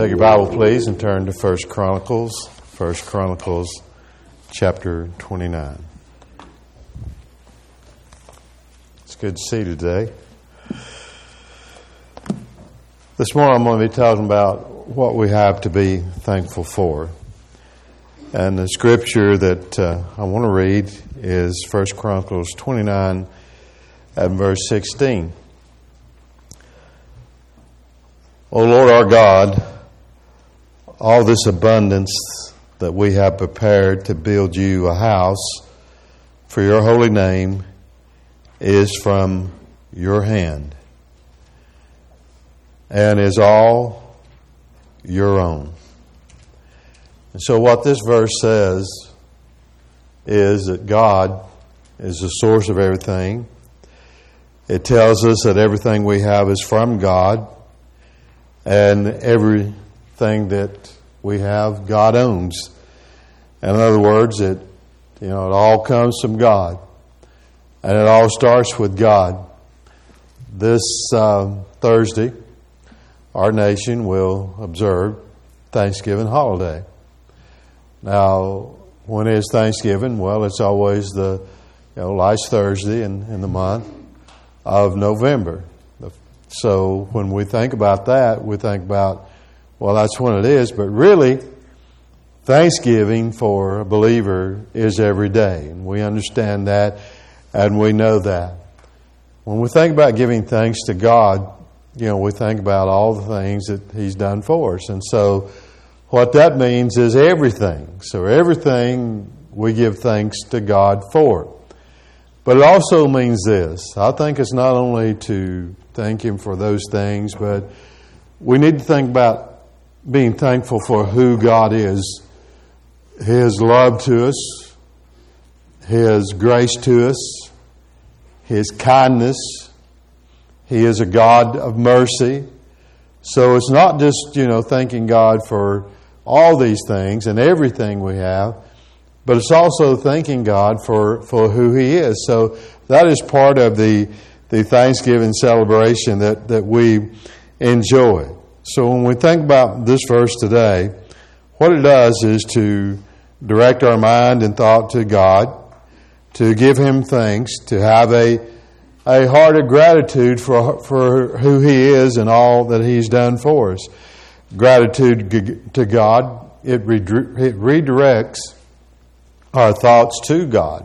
Take your Bible, please, and turn to 1 Chronicles. 1 Chronicles chapter 29. It's good to see you today. This morning I'm going to be talking about what we have to be thankful for. And the scripture that I want to read is 1 Chronicles 29 and verse 16. O Lord our God, all this abundance that we have prepared to build you a house for your holy name is from your hand and is all your own. And so what this verse says is that God is the source of everything. It tells us that everything we have is from God, and everything that we have, God owns. And in other words, it all comes from God, and it all starts with God. This Thursday, our nation will observe Thanksgiving holiday. Now, when is Thanksgiving? Well, it's always the last Thursday in the month of November. So when we think about that, we think about, well, that's when it is. But really, Thanksgiving for a believer is every day. And we understand that, and we know that. When we think about giving thanks to God, we think about all the things that He's done for us. And so what that means is everything. So everything we give thanks to God for. But it also means this. I think it's not only to thank Him for those things, but we need to think about being thankful for who God is. His love to us, His grace to us, His kindness. He is a God of mercy. So it's not just, thanking God for all these things and everything we have, but it's also thanking God for who He is. So that is part of the Thanksgiving celebration that we enjoy. So when we think about this verse today, what it does is to direct our mind and thought to God, to give Him thanks, to have a heart of gratitude for who He is and all that He's done for us. Gratitude to God, it redirects our thoughts to God.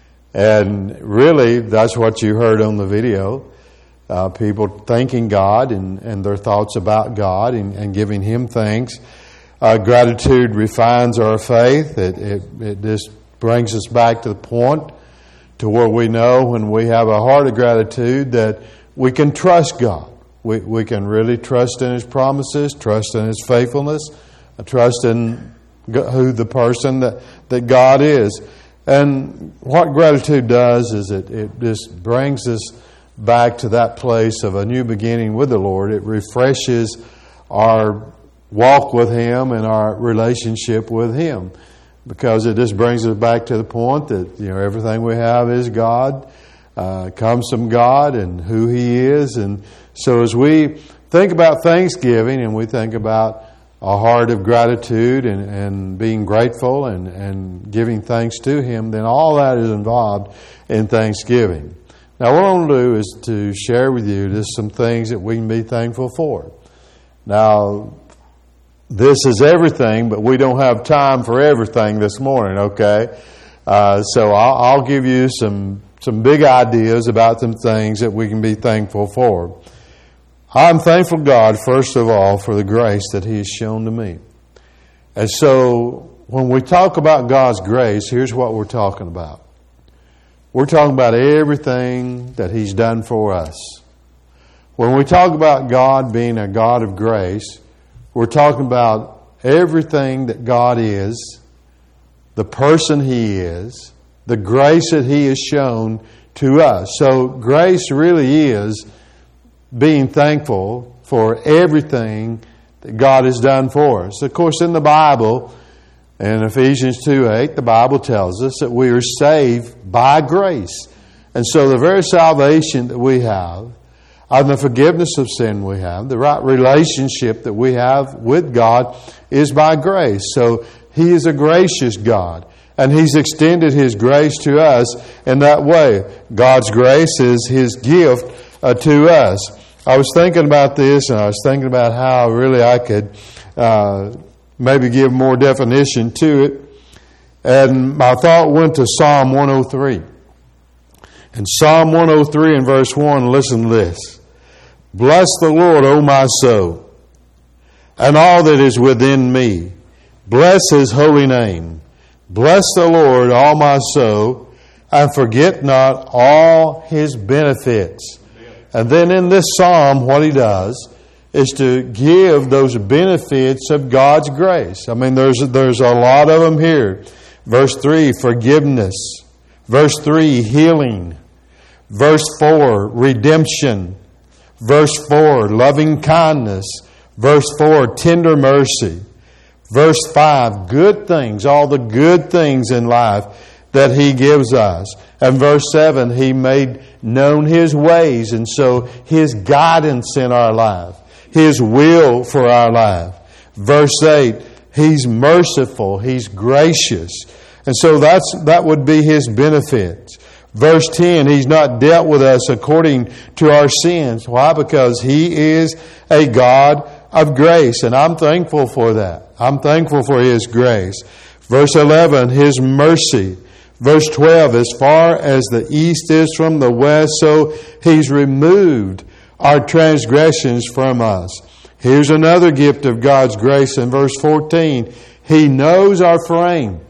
And really, that's what you heard on the video. People thanking God and their thoughts about God and giving Him thanks. Gratitude refines our faith. It just brings us back to the point to where we know when we have a heart of gratitude that we can trust God. We can really trust in His promises, trust in His faithfulness, trust in who the person that God is. And what gratitude does is it just brings us back to that place of a new beginning with the Lord. It refreshes our walk with Him and our relationship with Him, because it just brings us back to the point that everything we have is God, comes from God and who He is. And so as we think about Thanksgiving and we think about a heart of gratitude and being grateful and giving thanks to Him, then all that is involved in Thanksgiving. Now what I want to do is to share with you just some things that we can be thankful for. Now, this is everything, but we don't have time for everything this morning, okay? So I'll give you some big ideas about some things that we can be thankful for. I'm thankful to God, first of all, for the grace that He has shown to me. And so when we talk about God's grace, here's what we're talking about. We're talking about everything that He's done for us. When we talk about God being a God of grace, we're talking about everything that God is, the person He is, the grace that He has shown to us. So grace really is being thankful for everything that God has done for us. Of course, in the Bible, in Ephesians 2:8, the Bible tells us that we are saved by grace. And so the very salvation that we have, and the forgiveness of sin we have, the right relationship that we have with God is by grace. So He is a gracious God, and He's extended His grace to us in that way. God's grace is His gift to us. I was thinking about this, and I was thinking about how really I could maybe give more definition to it. And my thought went to Psalm 103. In Psalm 103 and verse 1, listen to this. Bless the Lord, O my soul, and all that is within me. Bless His holy name. Bless the Lord, all my soul, and forget not all His benefits. And then in this psalm, what he does is to give those benefits of God's grace. I mean, there's a lot of them here. Verse 3, forgiveness. Verse 3, healing. Verse 4, redemption. Verse 4, loving kindness. Verse 4, tender mercy. Verse 5, good things, all the good things in life that He gives us. And verse 7, He made known His ways, and so His guidance in our life, His will for our life. Verse 8, He's merciful, He's gracious. And so that would be His benefits. Verse 10, He's not dealt with us according to our sins. Why? Because He is a God of grace, and I'm thankful for that. I'm thankful for His grace. Verse 11, His mercy. Verse 12, as far as the east is from the west, so He's removed our transgressions from us. Here's another gift of God's grace in verse 14. He knows our frame.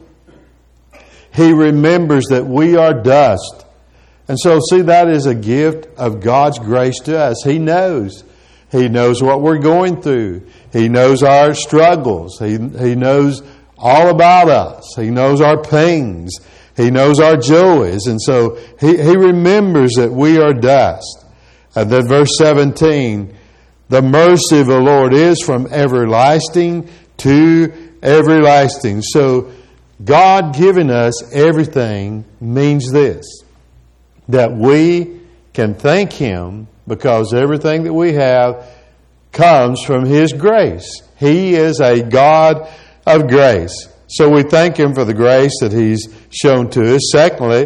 He remembers that we are dust. And so, see, that is a gift of God's grace to us. He knows. He knows what we're going through. He knows our struggles. He knows all about us. He knows our pains. He knows our joys. And so He remembers that we are dust. And then verse 17, the mercy of the Lord is from everlasting to everlasting. So God giving us everything means this, that we can thank Him because everything that we have comes from His grace. He is a God of grace. So we thank Him for the grace that He's shown to us. Secondly,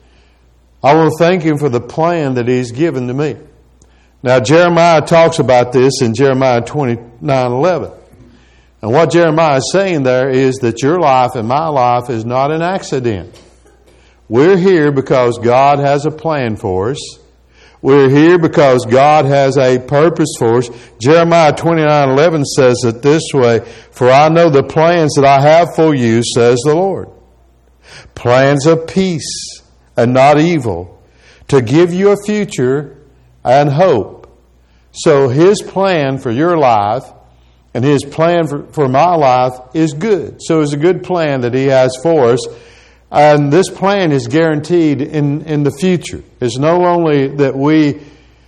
I want to thank Him for the plan that He's given to me. Now, Jeremiah talks about this in Jeremiah 29:11. And what Jeremiah is saying there is that your life and my life is not an accident. We're here because God has a plan for us. We're here because God has a purpose for us. Jeremiah 29:11 says it this way, for I know the plans that I have for you, says the Lord. Plans of peace and not evil, to give you a future and hope. So His plan for your life and His plan for my life is good. So it's a good plan that He has for us. And this plan is guaranteed in the future. It's not only that we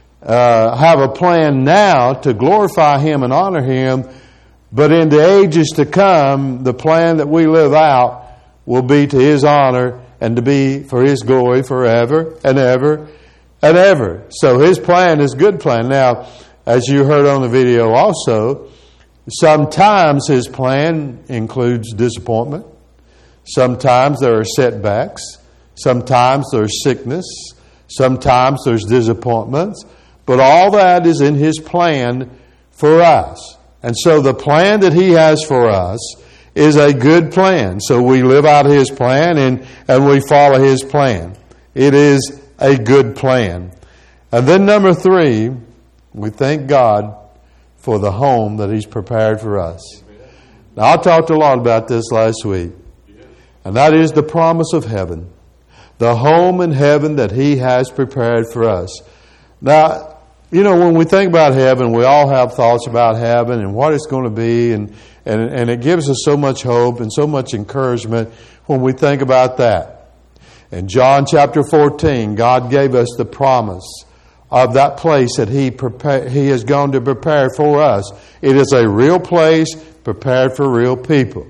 have a plan now to glorify Him and honor Him, but in the ages to come, the plan that we live out will be to His honor and to be for His glory forever and ever and ever. So His plan is a good plan. Now, as you heard on the video also, sometimes His plan includes disappointment. Sometimes there are setbacks. Sometimes there's sickness. Sometimes there's disappointments. But all that is in His plan for us. And so the plan that He has for us is a good plan. So we live out His plan and we follow His plan. It is a good plan. And then number 3, we thank God for the home that He's prepared for us. Now, I talked a lot about this last week. And that is the promise of heaven. The home in heaven that He has prepared for us. Now, you know, when we think about heaven, we all have thoughts about heaven and what it's going to be. And it gives us so much hope and so much encouragement when we think about that. In John chapter 14, God gave us the promise of that place that He has gone to prepare for us. It is a real place prepared for real people.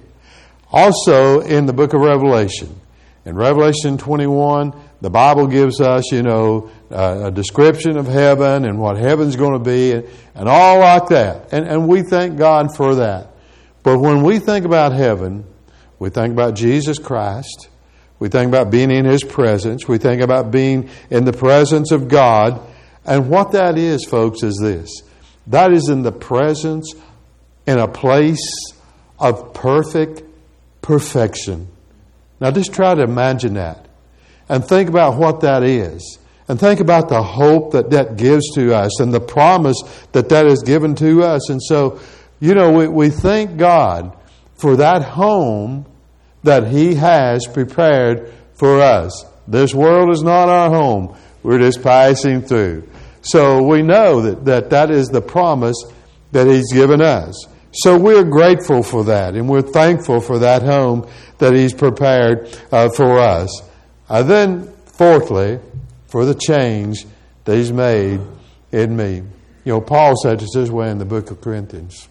Also, in the book of Revelation, in Revelation 21, the Bible gives us, a description of heaven and what heaven's going to be and all like that. And we thank God for that. But when we think about heaven, we think about Jesus Christ. We think about being in His presence. We think about being in the presence of God. And what that is, folks, is this. That is in the presence, in a place of perfect perfection. Now just try to imagine that. And think about what that is. And think about the hope that that gives to us and the promise that that is given to us. And so, we thank God for that home that He has prepared for us. This world is not our home. We're just passing through. So we know that is the promise that He's given us. So we're grateful for that, and we're thankful for that home that He's prepared for us. Then, fourthly, for the change that He's made in me. Paul said it this way in the book of Corinthians.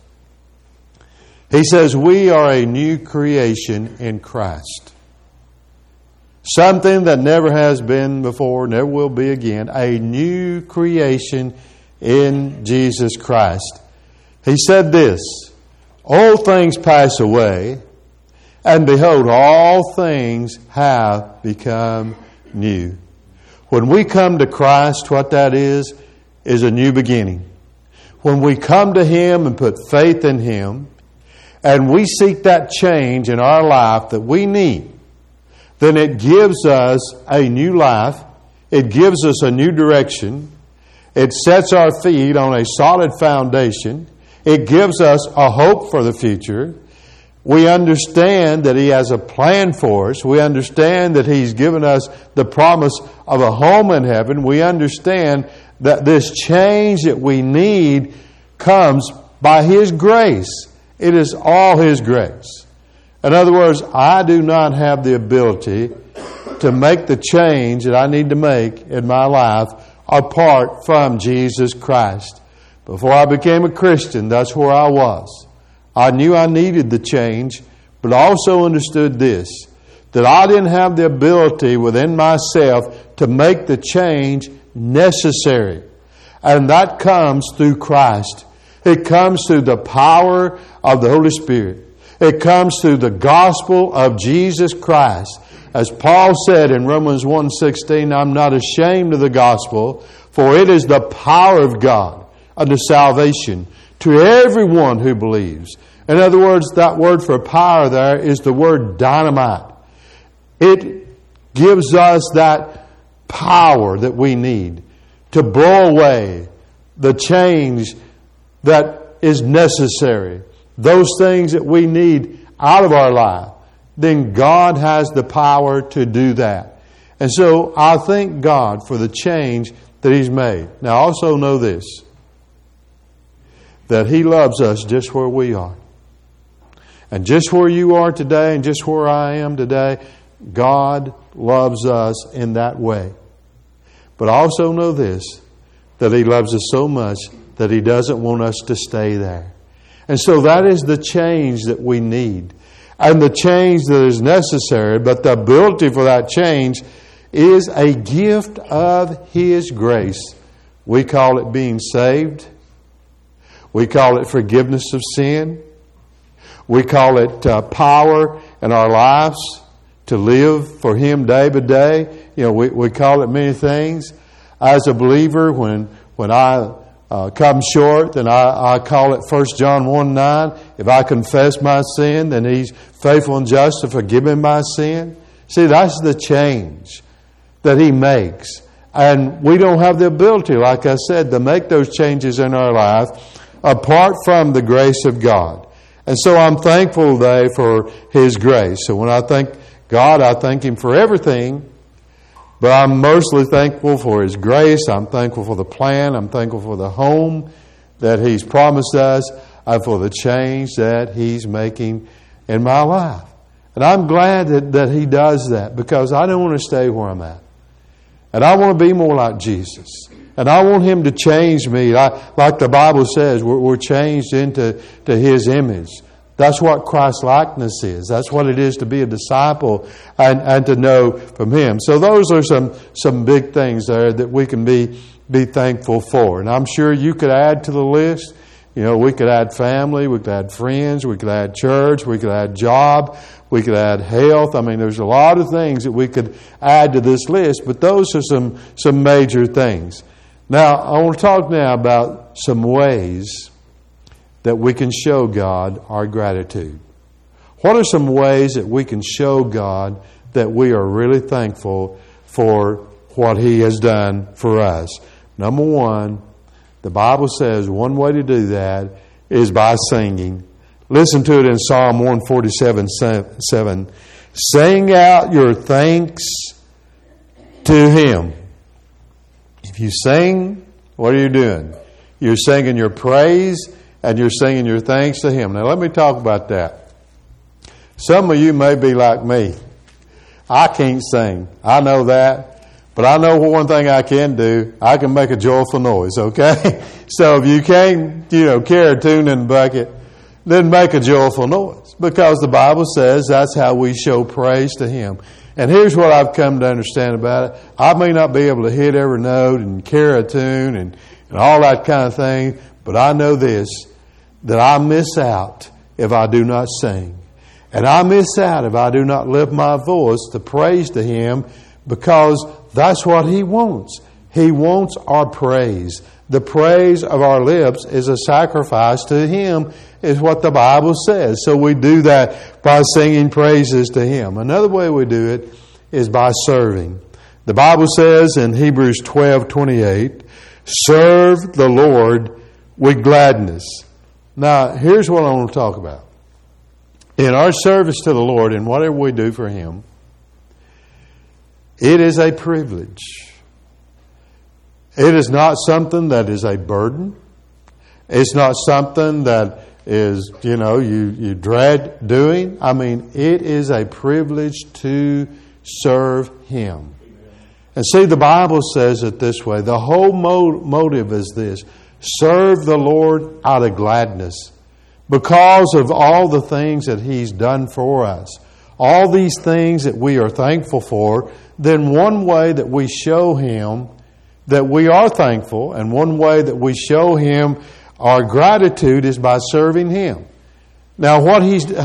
He says, we are a new creation in Christ. Something that never has been before, never will be again. A new creation in Jesus Christ. He said this, old things pass away, and behold, all things have become new. When we come to Christ, what that is a new beginning. When we come to Him and put faith in Him, and we seek that change in our life that we need, then it gives us a new life. It gives us a new direction. It sets our feet on a solid foundation. It gives us a hope for the future. We understand that He has a plan for us. We understand that He's given us the promise of a home in heaven. We understand that this change that we need comes by His grace. It is all His grace. In other words, I do not have the ability to make the change that I need to make in my life apart from Jesus Christ. Before I became a Christian, that's where I was. I knew I needed the change, but I also understood this, that I didn't have the ability within myself to make the change necessary. And that comes through Christ. It comes through the power of the Holy Spirit. It comes through the gospel of Jesus Christ. As Paul said in Romans 1:16, I'm not ashamed of the gospel, for it is the power of God unto salvation to everyone who believes. In other words, that word for power there is the word dynamite. It gives us that power that we need to blow away the change that is necessary. Those things that we need out of our life. Then God has the power to do that. And so I thank God for the change that He's made. Now also know this, that He loves us just where we are. And just where you are today and just where I am today, God loves us in that way. But I also know this, that He loves us so much that He doesn't want us to stay there. And so that is the change that we need. And the change that is necessary, but the ability for that change is a gift of His grace. We call it being saved. We call it forgiveness of sin. We call it power in our lives to live for Him day by day. We call it many things. As a believer, when I come short, then I call it 1 John 1:9. If I confess my sin, then He's faithful and just to forgive me my sin. See, that's the change that He makes. And we don't have the ability, like I said, to make those changes in our life apart from the grace of God. And so I'm thankful today for His grace. So when I thank God, I thank Him for everything. But I'm mostly thankful for His grace. I'm thankful for the plan. I'm thankful for the home that He's promised us and for the change that He's making in my life. And I'm glad that He does that, because I don't want to stay where I'm at. And I want to be more like Jesus. And I want Him to change me. Like the Bible says, we're changed into His image. That's what Christ-likeness is. That's what it is to be a disciple and to know from Him. So those are some big things there that we can be thankful for. And I'm sure you could add to the list. You know, we could add family, we could add friends, we could add church, we could add job, we could add health. I mean, there's a lot of things that we could add to this list, but those are some major things. Now, I want to talk now about some ways that we can show God our gratitude. What are some ways that we can show God that we are really thankful for what He has done for us? Number one, the Bible says one way to do that is by singing. Listen to it in Psalm 147:7. Sing out your thanks to Him. If you sing, what are you doing? You're singing your praise and you're singing your thanks to Him. Now let me talk about that. Some of you may be like me. I can't sing. I know that. But I know one thing I can do. I can make a joyful noise, okay? So if you can't, carry a tune in the bucket, then make a joyful noise. Because the Bible says that's how we show praise to Him. And here's what I've come to understand about it. I may not be able to hit every note and carry a tune and all that kind of thing, but I know this, that I miss out if I do not sing. And I miss out if I do not lift my voice to praise to Him, because that's what He wants. He wants our praise. The praise of our lips is a sacrifice to Him, is what the Bible says. So we do that by singing praises to Him. Another way we do it is by serving. The Bible says in Hebrews 12:28, serve the Lord with gladness. Now, here's what I want to talk about. In our service to the Lord, and whatever we do for Him, it is a privilege. It is not something that is a burden. It's not something that is, you dread doing. I mean, it is a privilege to serve Him. And see, the Bible says it this way. The whole motive is this. Serve the Lord out of gladness because of all the things that He's done for us. All these things that we are thankful for. Then one way that we show Him that we are thankful, and one way that we show Him our gratitude, is by serving Him. Now, what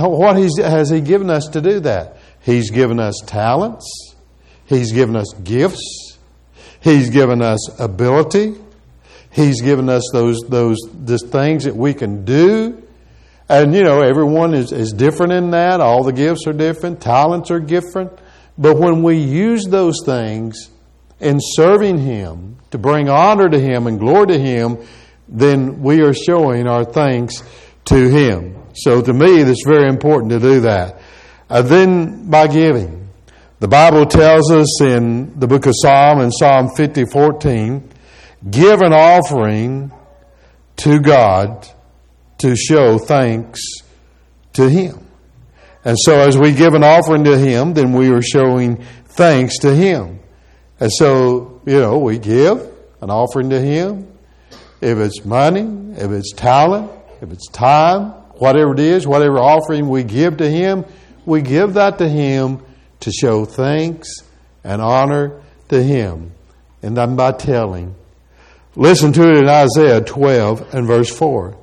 has He given us to do that? He's given us talents. He's given us gifts. He's given us ability. He's given us those things that we can do. And, everyone is different in that. All the gifts are different. Talents are different. But when we use those things in serving Him to bring honor to Him and glory to Him, then we are showing our thanks to Him. So to me, it's very important to do that. Then by giving. The Bible tells us in the book of Psalm, in Psalm 50:14, give an offering to God to show thanks to Him. And so as we give an offering to Him, then we are showing thanks to Him. And so, we give an offering to Him. If it's money, if it's talent, if it's time, whatever it is, whatever offering we give to Him, we give that to Him to show thanks and honor to Him. And then by telling. Listen to it in Isaiah 12 and verse 4.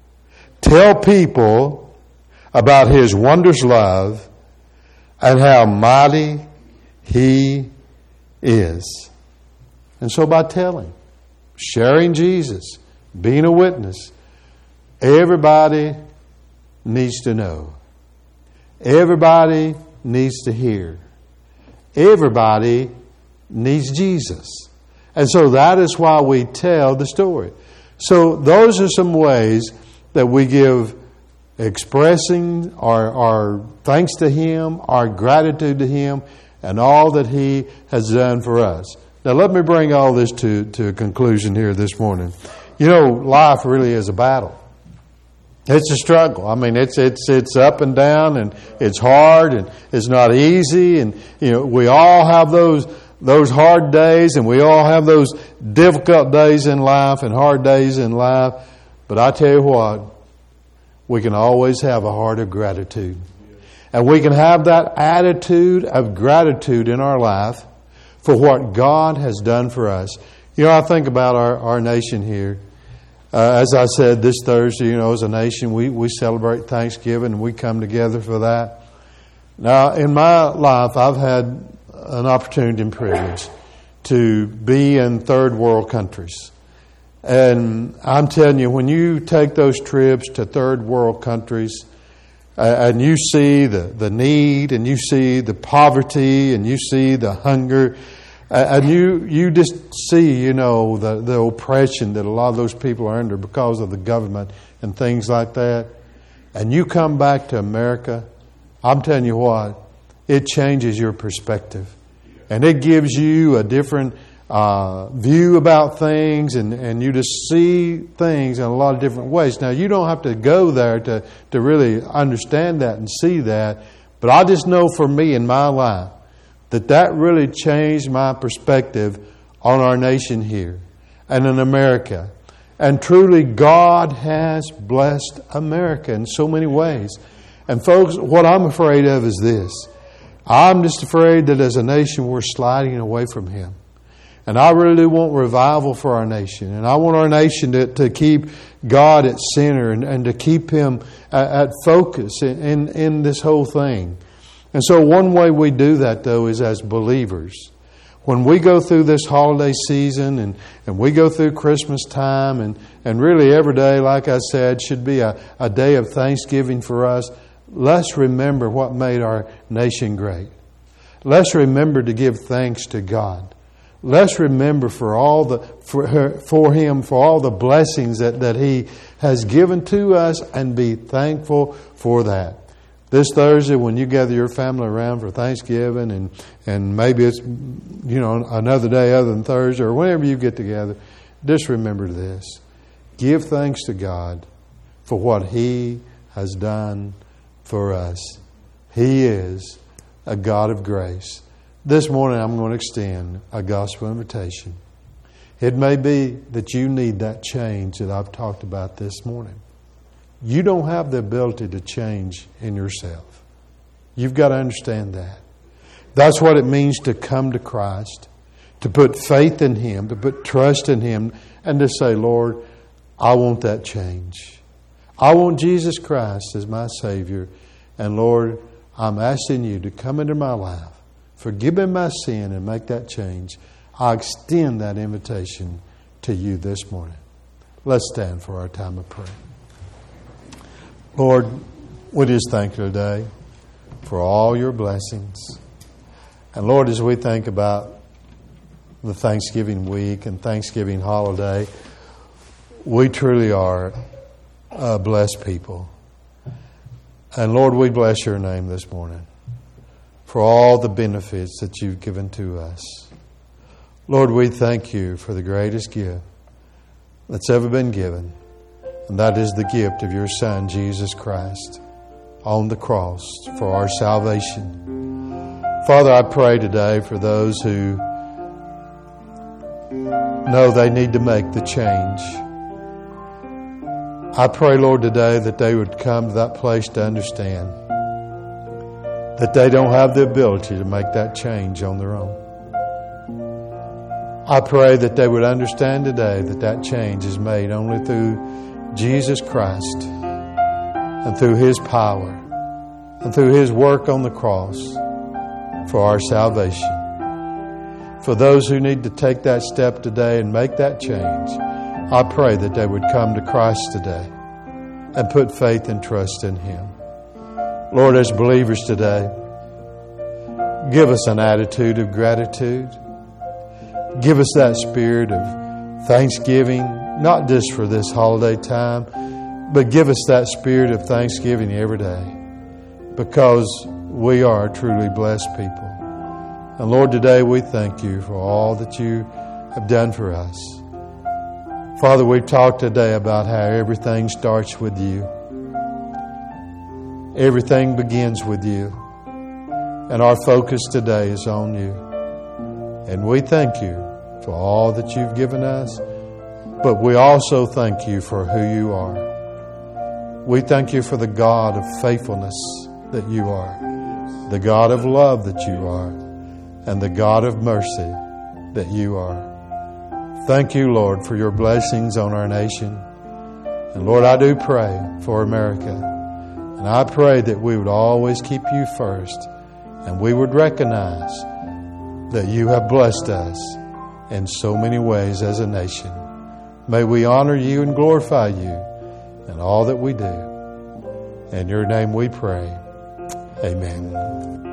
Tell people about His wondrous love and how mighty He is. And so by telling, sharing Jesus, being a witness, everybody needs to know. Everybody needs to hear. Everybody needs Jesus. And so that is why we tell the story. So those are some ways that we give, expressing our thanks to Him, our gratitude to Him, and all that He has done for us. Now let me bring all this to a conclusion here this morning. Life really is a battle. It's a struggle. I mean, it's up and down, and it's hard, and it's not easy, and we all have those hard days, and we all have those difficult days in life and hard days in life. But I tell you what, we can always have a heart of gratitude. And we can have that attitude of gratitude in our life for what God has done for us. You know, I think about our nation here. As I said, this Thursday, as a nation, we celebrate Thanksgiving and we come together for that. Now, in my life, I've had an opportunity and privilege to be in third world countries. And I'm telling you, when you take those trips to third world countries, and you see the need, and you see the poverty, and you see the hunger, and you just see, the oppression that a lot of those people are under because of the government and things like that. And you come back to America, I'm telling you what, it changes your perspective. And it gives you a different view about things, and you just see things in a lot of different ways. Now, you don't have to go there to really understand that and see that, but I just know for me in my life that really changed my perspective on our nation here and in America. And truly, God has blessed America in so many ways. And folks, what I'm afraid of is this. I'm just afraid that as a nation we're sliding away from Him. And I really want revival for our nation. And I want our nation to keep God at center and to keep Him at focus in this whole thing. And so one way we do that, though, is as believers. When we go through this holiday season and we go through Christmas time and really every day, like I said, should be a day of thanksgiving for us, let's remember what made our nation great. Let's remember to give thanks to God. Let's remember for all Him for all the blessings that He has given to us, and be thankful for that. This Thursday, when you gather your family around for Thanksgiving, and maybe it's another day other than Thursday, or whenever you get together, just remember this: give thanks to God for what He has done for us. He is a God of grace. This morning I'm going to extend a gospel invitation. It may be that you need that change that I've talked about this morning. You don't have the ability to change in yourself. You've got to understand that. That's what it means to come to Christ, to put faith in Him, to put trust in Him, and to say, Lord, I want that change. I want Jesus Christ as my Savior. And Lord, I'm asking You to come into my life, forgive me my sin, and make that change. I extend that invitation to you this morning. Let's stand for our time of prayer. Lord, we just thank You today for all Your blessings. And Lord, as we think about the Thanksgiving week and Thanksgiving holiday, we truly are a blessed people. And Lord, we bless Your name this morning for all the benefits that You've given to us. Lord, we thank You for the greatest gift that's ever been given, and that is the gift of Your Son, Jesus Christ, on the cross for our salvation. Father, I pray today for those who know they need to make the change. I pray, Lord, today that they would come to that place to understand that they don't have the ability to make that change on their own. I pray that they would understand today that that change is made only through Jesus Christ and through His power and through His work on the cross for our salvation. For those who need to take that step today and make that change, I pray that they would come to Christ today and put faith and trust in Him. Lord, as believers today, give us an attitude of gratitude. Give us that spirit of thanksgiving, not just for this holiday time, but give us that spirit of thanksgiving every day, because we are truly blessed people. And Lord, today we thank You for all that You have done for us. Father, we've talked today about how everything starts with You. Everything begins with You. And our focus today is on You. And we thank You for all that You've given us, but we also thank You for who You are. We thank you for the God of faithfulness that you are, the God of love that you are, and the God of mercy that you are. Thank you, Lord, for your blessings on our nation. And Lord, I do pray for America. And I pray that we would always keep you first, and we would recognize that you have blessed us in so many ways as a nation. May we honor you and glorify you in all that we do. In your name we pray. Amen.